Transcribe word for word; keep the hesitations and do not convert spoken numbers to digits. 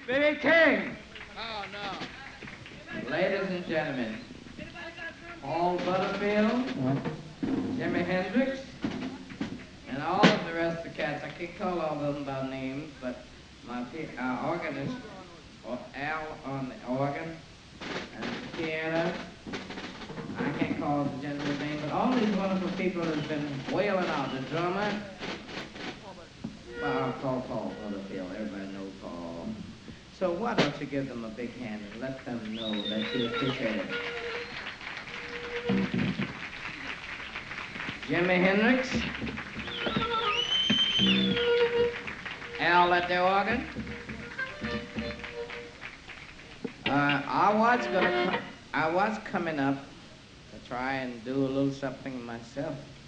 B B King. Oh, no. Ladies and gentlemen, Paul Butterfield, Jimi Hendrix, and all of the rest of the cats. I can't call all of them by names, but my uh, organist, Al on the organ, and the piano. I can't call the gentleman's name, but all these wonderful people have been wailing out. The drummer, well, I'll call Paul Butterfield. Everybody knows Paul. So why don't you give them a big hand and let them know that you appreciate it. Jimi Hendrix, Al at the organ. Uh, I was gonna, I was coming up to try and do a little something myself.